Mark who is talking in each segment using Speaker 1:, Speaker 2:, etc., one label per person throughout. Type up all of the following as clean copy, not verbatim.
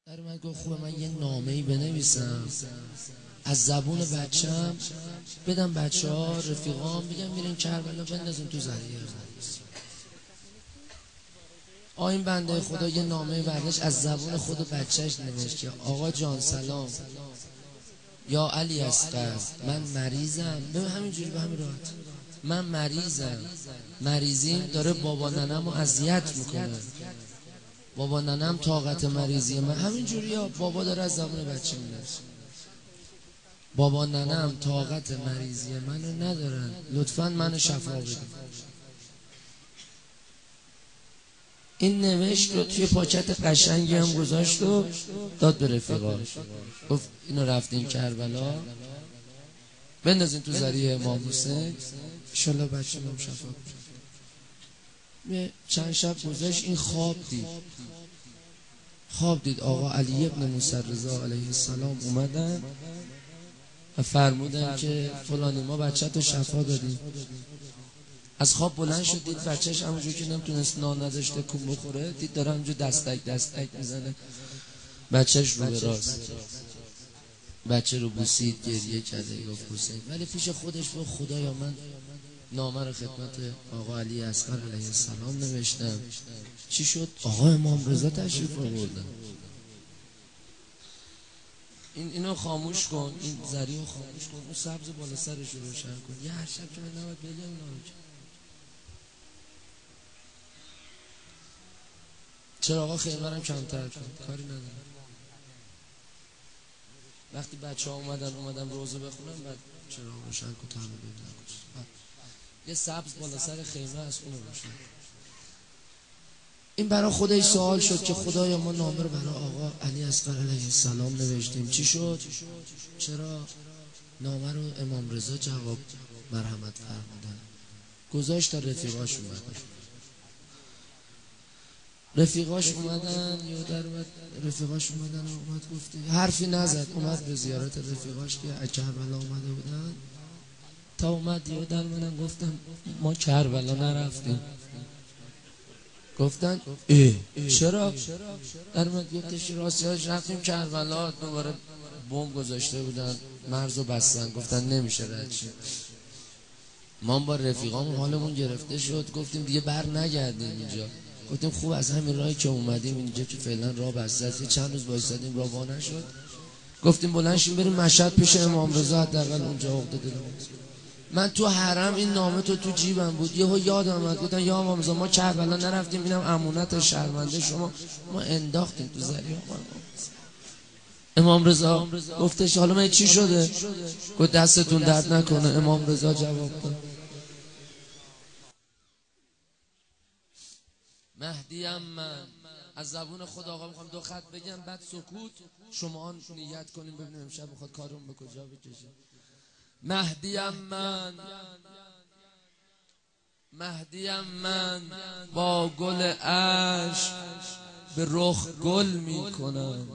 Speaker 1: در من گفت خوبه من یه نامه‌ای بنویسم از زبون بچم بدم بچه ها رفیقام بگم میرین کربلا بندازین تو ذریعه. این بنده خدا یه نامه برداشت از زبون خود بچهش نوشت که آقا جان سلام، یا علی اصغر من مریضم. به همینجوری به همین راحت من مریضم، مریضیم داره بابا ننمو اذیت میکنه، بابا ننم طاقت مریضی من. همینجوری ها بابا داره از زبون بچه می‌نویسه بابا ننم طاقت مریضی منو ندارن، لطفاً منو شفا بدید. این نوشت رو توی پاکت قشنگی هم گذاشت و داد به رفیقاش، گفت اینو رفتین کربلا بندازین تو ذریعه امام حسین انشالله بچه من شفا بدید. چند شب گذشت این خواب دید آقا علی ابن موسی رضا علیه السلام اومدن و فرمودن که فلانی ما بچه تو شفا دادیم. از خواب بلند شد دید بچهش همونجور که نمیتونست نان نداشته کون بخوره، دید داره همونجور دستک میزنه، بچهش رو به راست، بچه رو بوسید گریه کرده گفت حسین. ولی پیش خودش به خدایا من نامه رو خدمت آقا علی اصغر علیه السلام نوشتم، چی شد؟ آقا امام رضا تشریف آوردن. اینو خاموش کن، این ذریعه رو خاموش کن، اون سبز بالا سرش رو روشن کن، یه هر شب که من نباید بگم نامه. چرا آقا خیمرم کمتر کن، کاری ندارم. وقتی بچه ها اومدم روزه بخونم بعد چرا روشن کن تا همه ببینن کن. یه سبز بالا سر خیمه از اون روشن. این برای خودش سوال شد که خدایا ما نامه رو برای آقا علی اصغر علیه السلام نوشتیم، چی شد؟ چرا نامه رو امام رضا جواب مرحمت فرمودن؟ گذاشت تا رفیقاش اومدن. رفیقاش اومدن اومد گفته حرفی نزد، اومد به زیارت رفیقاش که از کربلا اومده بودن. تا اومد یودن منم گفتم ما کربلا نرفتیم. گفتن چرا؟ در اومد گفتش راستیاش رفتیم کربلا، دوباره بمب گذاشته بودن مرزو بستن، گفتن نمیشه رد شیم. ما با رفیقامون حالمون گرفته شد، گفتیم دیگه بر نگردیم اینجا، گفتیم خوب از همین راهی که اومدیم اینجا که فعلا راه بسته است، چند روز وایسادیم راه وا نشد، گفتیم بلند شیم بریم مشهد پیش امام رضا حداقل اونجا عقده دلمون. من تو حرم این نامه تو جیبم بود، یهو یادم اومد گفتن یا امام رضا ما کربلا نرفتیم، اینم امانت شرمنده شما، ما انداختیم تو ذریعه. امام رضا گفتش حالا من چی شده؟ گفت دستتون درد نکنه. امام رضا جواب داد مهدیم من. از زبون خود آقا میخوام 2 خط بگم بعد سکوت، شما نیت کنیم ببینیم امشب میخواد کارون به کجا بکشه. مهدیم من با گل عشق به رخ گل میکنم،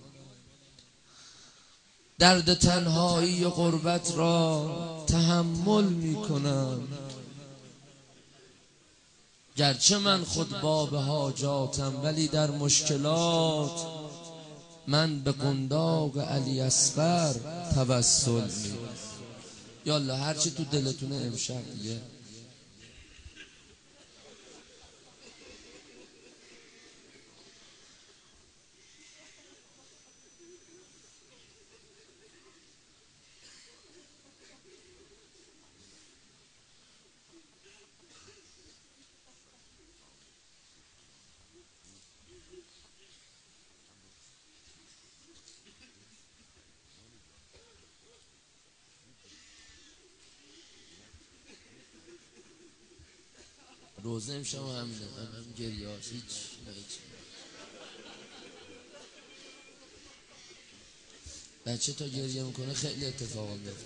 Speaker 1: درد تنهایی و غربت را تحمل میکنم، گرچه من خود باب حاجاتم ولی در مشکلات من به قنداق علی اصغر توسل میکنم. یالا هرچی تو دلتونه امشب دیگه. روزه امشب همینه، هم گریاز هیچ. بچه تا گریه میکنه خیلی اتفاقا میفته،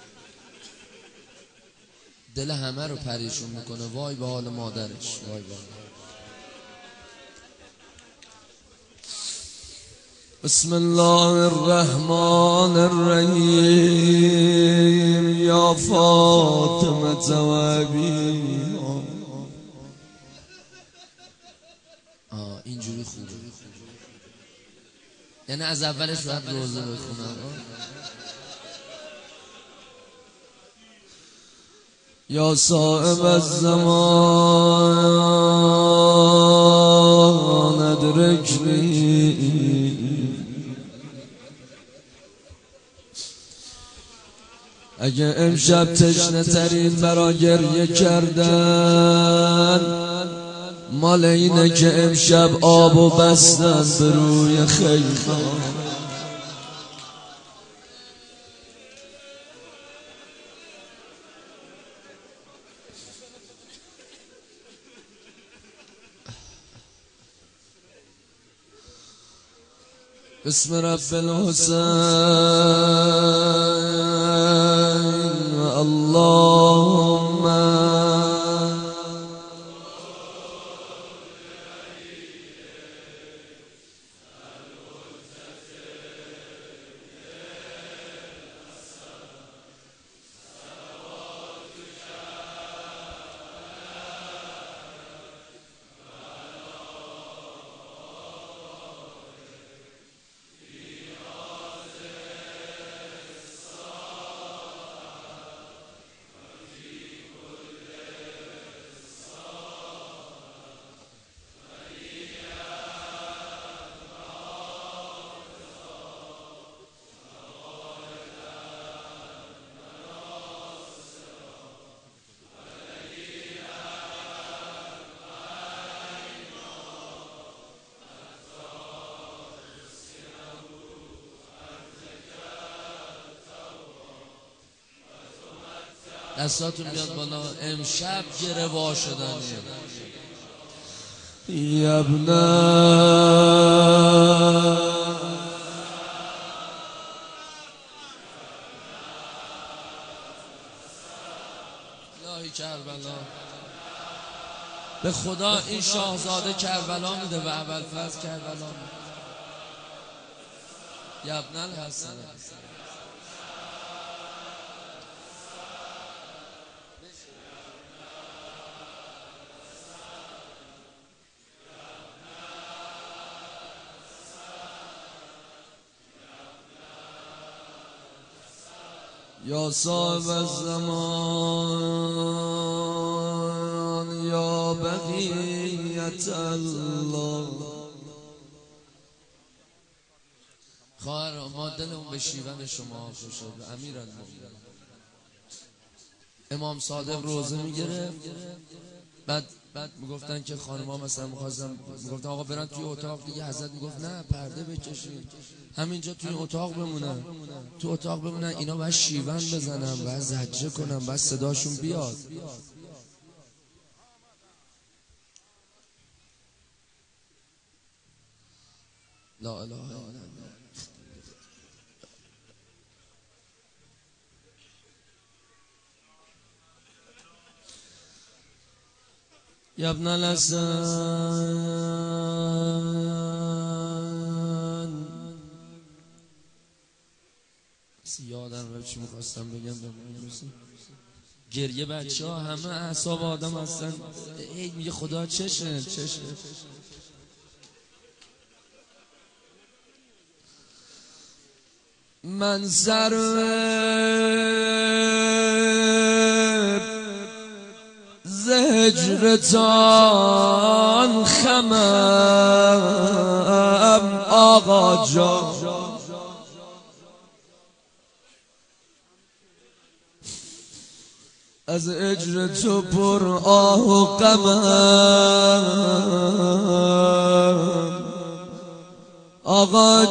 Speaker 1: دل همه رو پریشون میکنه. وای به حال مادرش، وای به حال. بسم الله الرحمن الرحیم. یا فاطمه زوابی. اینجوری خوبه. یعنی از اولش باید روزه بخونم. یا صاحب الزمان ادرکنی، اگه امشب تشنه ترین برا گریه کردن مال اینه که امشب آبو بستن به روی خیمه. بسم رب الحسین اللهم دستاتون بیاد بالا. امشب گره وا شدن یبنا الهی کربلا. به خدا این شاهزاده کربلا میده و ابوالفضل کربلا میده. یبنا الحسن یا صاحب الزمان یا بقیت الله. خواهر ما دلمون به شیون شما خوش شد. امیرالمومنین امام صادق روزه میگرفت، بعد میگفتن که خانم‌ها مثلا میگفتن آقا برن توی اتاق دیگه. حضرت میگفت نه پرده بکشید، همینجا توی اتاق بمونن، تو اتاق بمونن. اینا باید شیون بزنن، باید زجه کنن، باید صداشون بیاد. لا اله الا الله. یا ابن الحسن یادم رفت چی میخواستم بگم. گریه بچه ها همه اعصاب آدم هستن. ای میگه خدا چشه. من سر زهجرتان خمم آقا جان، از اجر تو پر آه و غمم آقا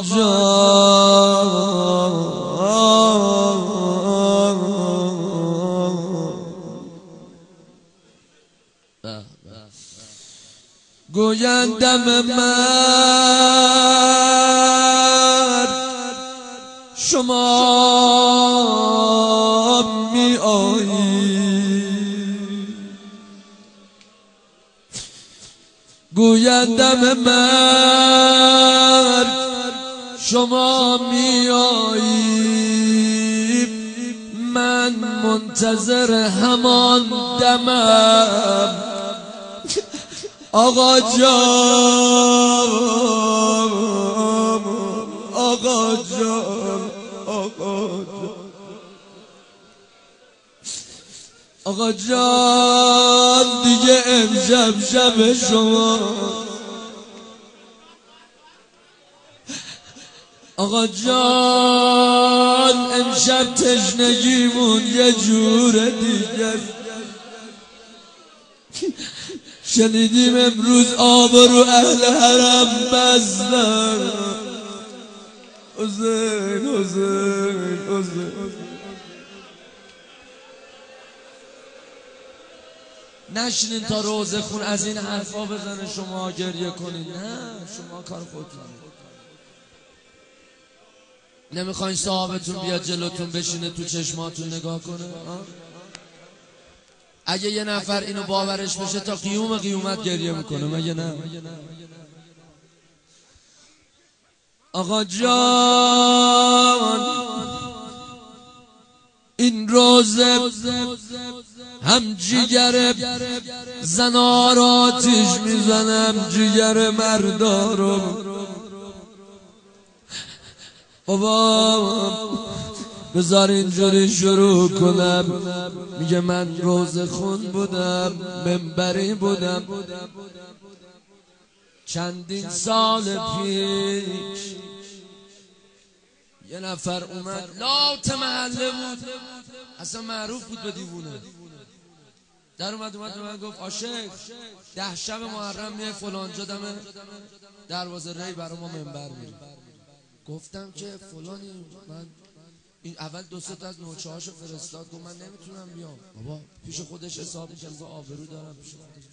Speaker 1: جان. گویندم مرد شما می آیی، گویندم مرد شما می آیی، من منتظر همان دمم آقا جان. آقا جان آقا جان آقا جان دیگه امشب شب شما آقا جان امشب تشنگیمون یه جور دیگه شنیدیم امروز آب رو اهل حرم بستن حسین حسین حسین نشینین تا روزه خون از این حرفا بزنه شما گریه کنین نه شما کار خودتون نمیخواین صاحبتون بیاد جلوتون بشینه تو چشماتون نگاه کنه اگه یه نفر اینو باورش بشه تا قیوم قیامت گریه میکنه مگه نه آقا جان این روزه هم جیگر زنا را آتیش میزنم جیگر مردا رو بابا بذار اینجوری شروع کنم میگه من روزه خون بودم منبری بودم چندین سال پیش یه نفر اومد لات محله بود اصلا معروف بود به دیوونه در اومد به من گفت آشیخ 10 شب محرم میای فلانجا دم دروازه ری برای ما منبر میری گفتم که فلانی من این اول 2-3 تا از نوچه‌هاشو فرستاد گفت من نمیتونم بیام بابا پیش خودش حساب می‌کنه گفت آبرو دارم پیش خودش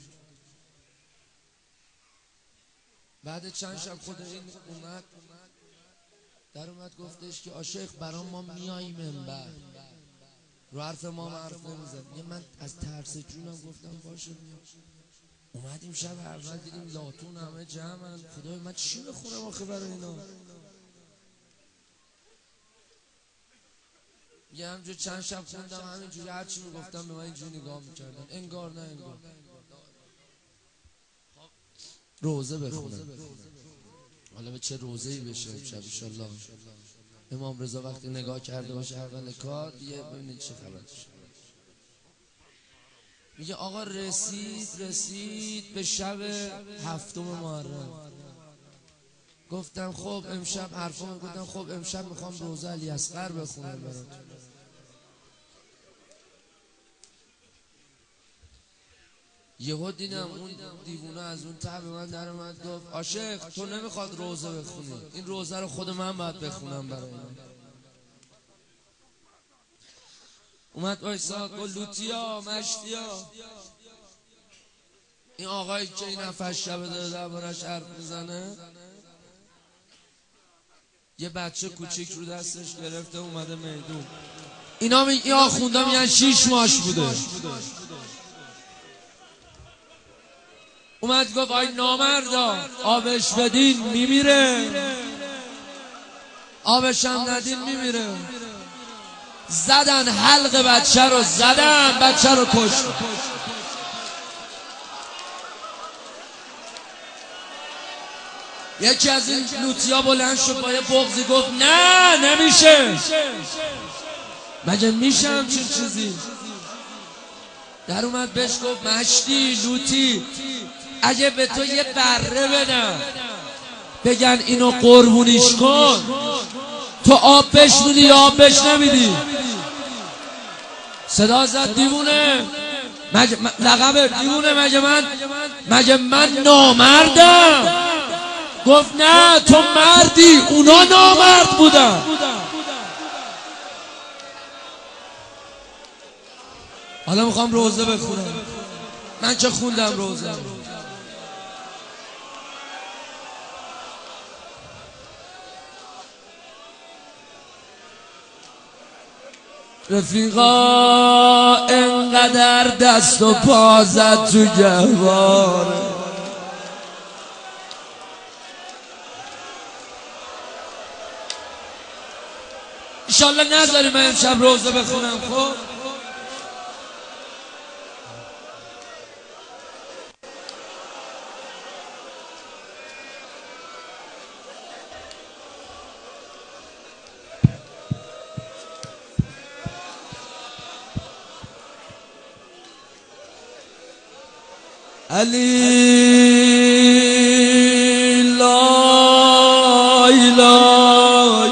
Speaker 1: بعد چند شب خود این اومد در اومد گفتش که آشیخ برام ما میاییم منبر رو حرف ما حرف نمیزد میگه من از ترس جونم گفتم باشه میام اومدیم شب اول دیدیم لاتون همه جمعن خدای من چی بخونم آخه برای اینا یه همجور چند شب خوندم همینجوری هرچی میگفتم به من اینجوری نگاه میکردن انگار نه انگار روزه بخونم حالا به چه روزه‌ای بشه امشب انشالله امام رضا وقتی نگاه کرده باشه اول کار یه ببینید چه خبر میگه آقا رسید به شب 7 محرم گفتم خب امشب حرفامو گفتم خب امشب میخوام روزه علی اصغر بخونم براتون یهو دیدم اون دیوونه از اون ته به من در اومد گفت آشیخ تو نمیخواد روزه بخونی این روزه رو خود من باید بخونم برای من اومد وایساد گفت لوتیا مشتیا این آقایی که این 7 شب داره دربارش حرف میزنه یه بچه کوچیک رو دستش گرفته اومده میدون اینا این آخوندا میگن 6 ماهش بوده اومد گفت آی نامردا آبش بدین میمیره آبش هم ندین میمیره زدن حلق بچه رو زدن بچه رو کشت یکی از این لوتیا بلند شد با یه بغضی گفت نه نمیشه مگه میشه همچین چیزی در اومد بهش گفت مشتی لوتی اگه به تو یه بره بدم بگن اینو قربونیش کن تو آب بش میدی یا آب بش نمیدی صدا زد دیوونه لقب دیوونه مگه من نامردم گفت نه تو مردی اونا نامرد بودن حالا میخوام روزه بخونم من چه خوندم روزه رفیقا انقدر دست و پا زد تو گهواره انشالله نذاری من امشب روزه بخونم خب علی لای لای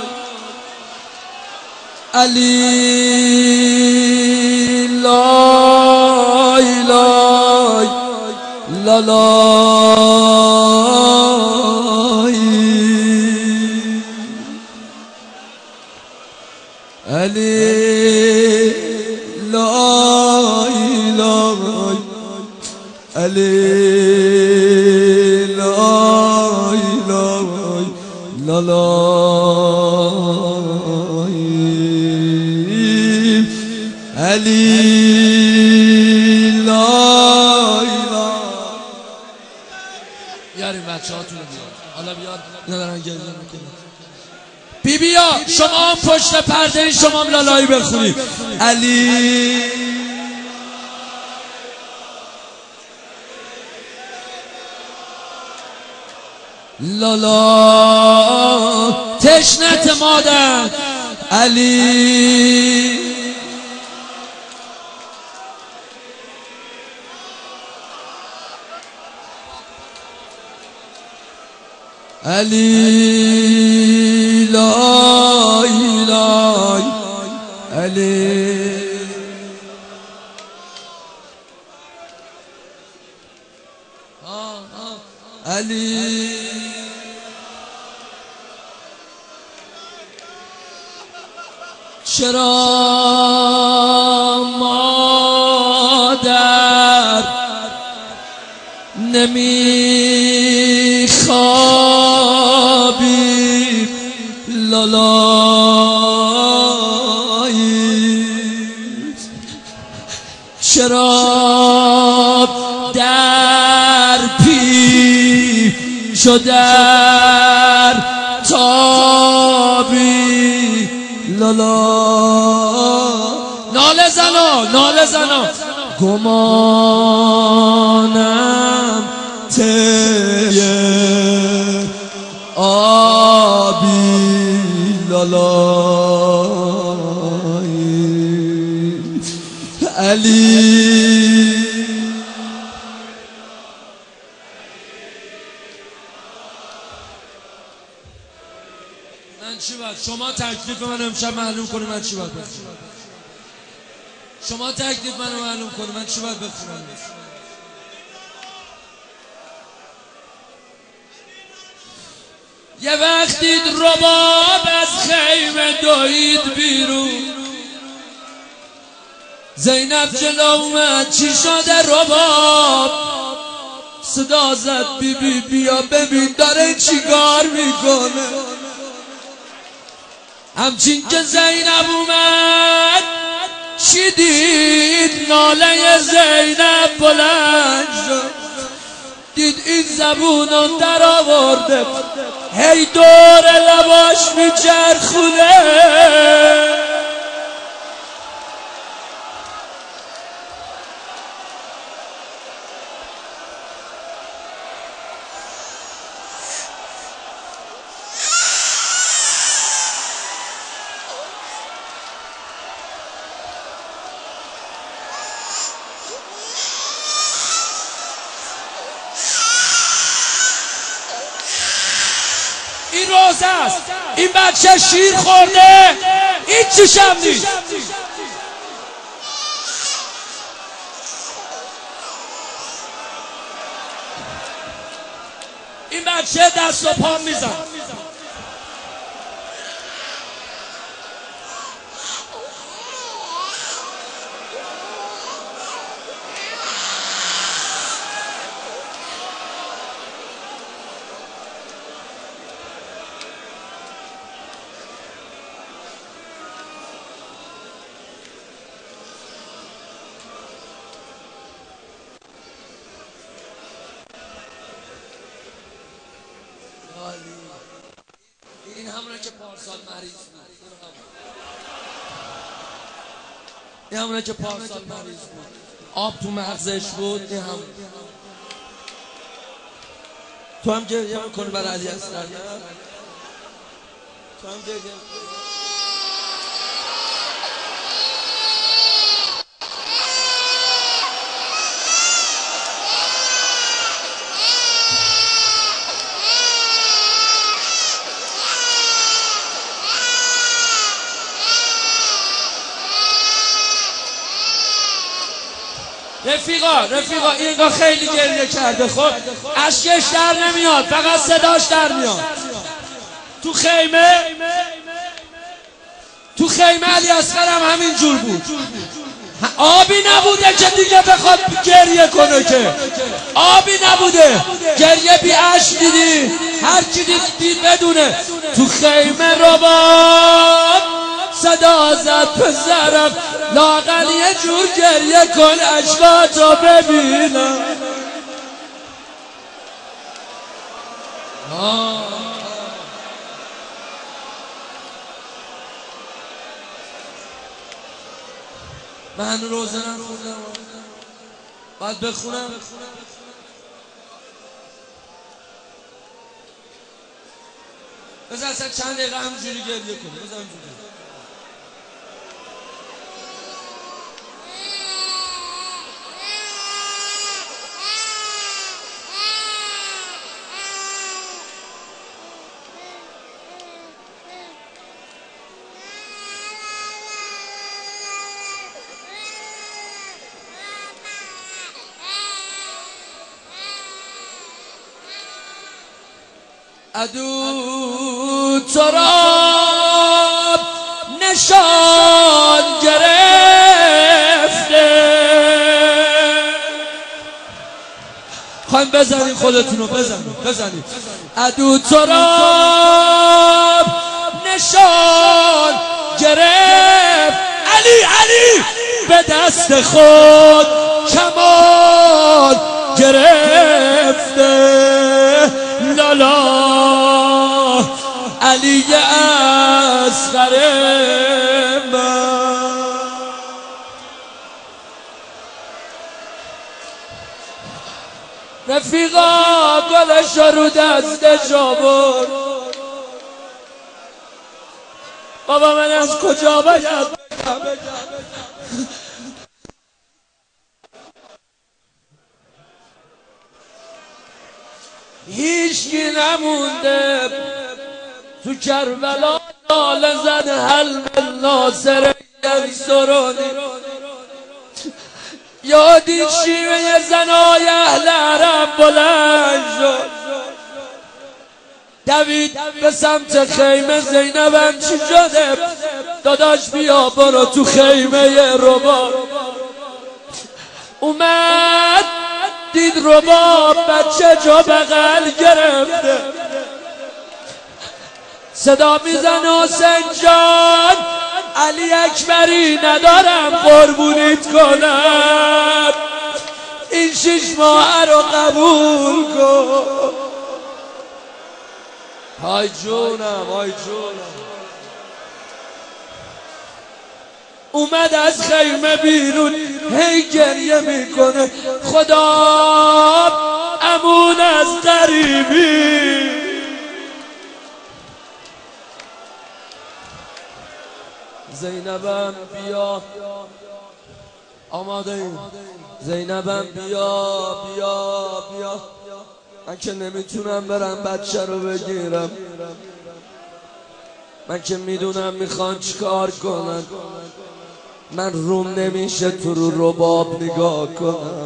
Speaker 1: علی لای لای لالای علی لای لای علی لای لای لالای علی لای لای. بیاریم بچه هاتون رو بیار. حالا بیار ندارن گریه میکنن. بیبیا شما هم پشت پرده شما هم لالایی بخونید. علی لالا تشنت مادر علی علی لای لای علی علی چرا مادر نمیخوابی لالایی چرا در پیش و در تابی لالا ناله زنا گمانم تیه آبی لالای علی من چی باید؟ شما تکلیف من امشب معلوم کنی من چی باید بخونم. شما تکلیف منو معلوم کنی من چی باید بخونم. یه وقت دید رباب از خیمه دوید بیرون زینب جلو اومد چی شده رباب صدا زد بی بی بیا ببین داره چیکار میکنه همچین که زینب اومد چی دید ناله زینب بلند شد دید این زبونو در آورده هی دور لباش میچرخونه این روزه است این بچه شیر خورده این چیشم نیست این بچه دست و پا میزن این همونه که پارسال مریض بود این همونه که پارسال مریض بود آب تو مغزش بود این همونه تو هم گریه میکنی برای علی اصغر تو هم گریه میکنی رفیقا اینگاه خیلی گریه کرده، خب اشکش در نمیاد، فقط صداش در میاد. تو خیمه علی اصغر هم همین جور بود. آبی نبوده که دیگه بخواد گریه کنه، که آبی نبوده، گریه بی اشک دیدی، هر کی دید بدونه. تو خیمه رباب صدا زد پسرم، لااقل یه جور گریه کن اشکاتو ببینم. من روزه نخوندم، باید بخونم. بذار اصلا چند دقیقه همجوری گریه کنه، بذار همجوری. عدو تو را نشان گرفته. خواهیم بزنید، خودتونو بزنید. عدو تو را نشان گرفت، علی به دست خود کمان گرفته. لالا علی اصغر من. رفیقا گلش رو دستش آورد. بابا من از کجا بگم؟ هیچکی نمونده تو کربلا، ناله زد حلم ناصر ینصرونی. یادی شیوه زنای اهل عرب بلند شد، دوید به سمت خیمه. زینبم چی شده؟ داداش بیا برو تو خیمه رباب. اومد دید رباب بچه جا بغل گرفته، صدا میزن حسین جان علی اکبری ندارم قربونیت کنم، این 6 ماه رو قبول کن. های جونم. اومد از خیمه بیرون، هی گریه میکنه، خدا امون از غریبی. زینبم بیا، آماده ایم. زینبم بیا. من که نمیتونم برم بچه رو بگیرم، من که میدونم میخوان چیکار کنن، من روم نمیشه تو رو رباب نگاه کنم.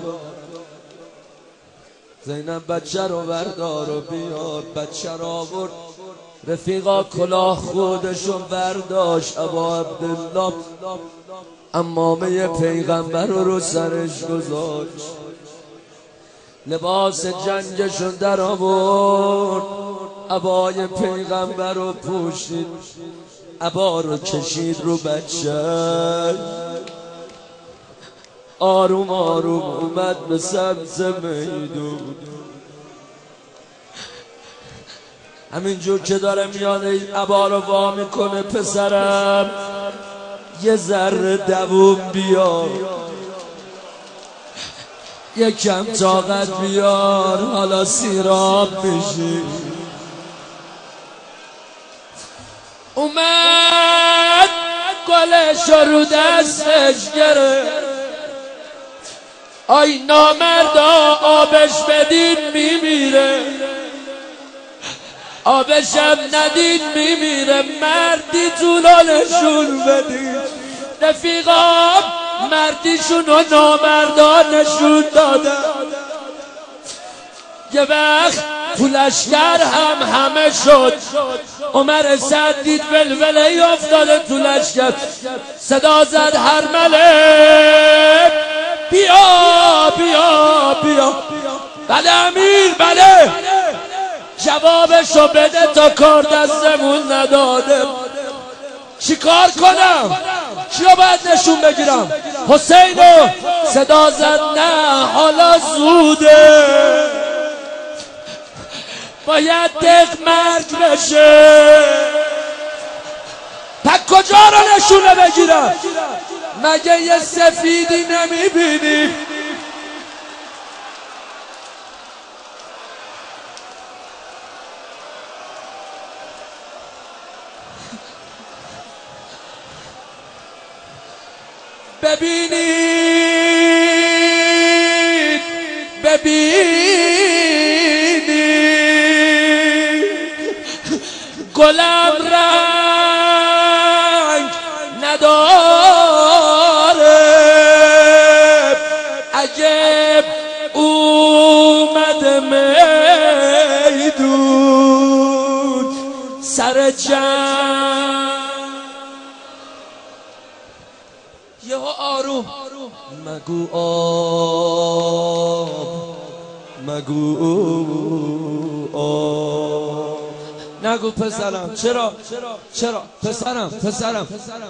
Speaker 1: زینب بچه رو بردار و بیار. بچه رو آورد، رفیقا کلاه خودشون برداشت. ابا عبدالله عمامه پیغمبر رو سرش گذاشت، لباس جنگشون در آورد، عبای پیغمبر رو پوشید، عبا رو کشید رو بچه. آروم اومد به سمت میدون. همینجور که داره میاد عبا رو وا میکنه، پسرم یه ذره دووم بیار، یکم طاقت بیار، حالا سیراب میشی. اومد گلش رو دستش گرفت، آی نامردا آبش بدین میمیره، آبشم ندین میمیره، مردی طولانشون بدین. رفیقا مردیشون و نامردان نشون دادن. یه وقت تو لشکر همه شد. عمر سعد دید ولوله افتاده تو لشکر، صدا زد هرمله بیا بیا بیا. بله امیر بله، جوابشو بده تا کار دستمون نداده. چی کار کنم؟ چیو باید نشون بگیرم؟ حسینو صدا زد نه حالا زوده، باید دق مرگ بشه. پس کجا رو نشونه بگیرم؟ مگه یه سفیدی نمیبینی؟ ببینید ببینید گلم رنگ نداره، عجب اومده میدون سر جنگ. یه آروم مگو آب مگو آب نگو پسرم. چرا پسرم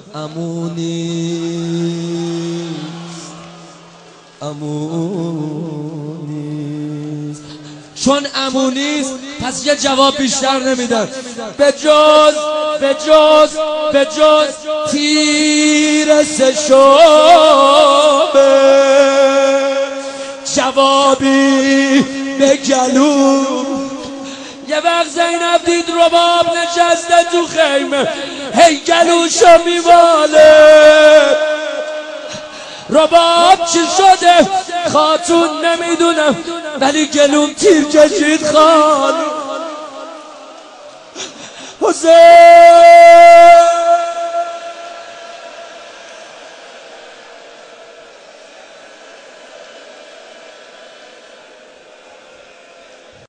Speaker 1: امونیست چون امونیست پس یه جواب بیشتر نمیدن به جز تیر سشومه. جوابی به گلو. یه وقت زینب دید رباب نشسته تو خیمه، هی گلوشو میماله. رباب چی شده خاتون نمیدونم، ولی گلوم تیر کشید خان. حسین